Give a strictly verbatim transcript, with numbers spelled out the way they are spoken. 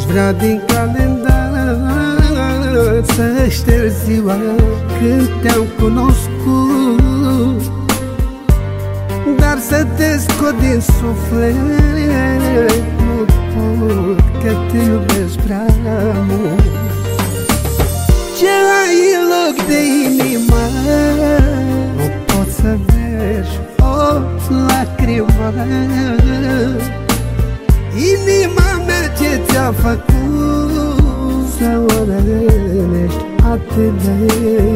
vrea din calendar să ștergi ziua când te-am cunoscut, dar să te scot din suflet nu pot, că te iubesc prea mult. Ce ai în loc de inimă nu pot să vezi o lacrimă. Inima mea ce ți-a făcut să o rănești atât de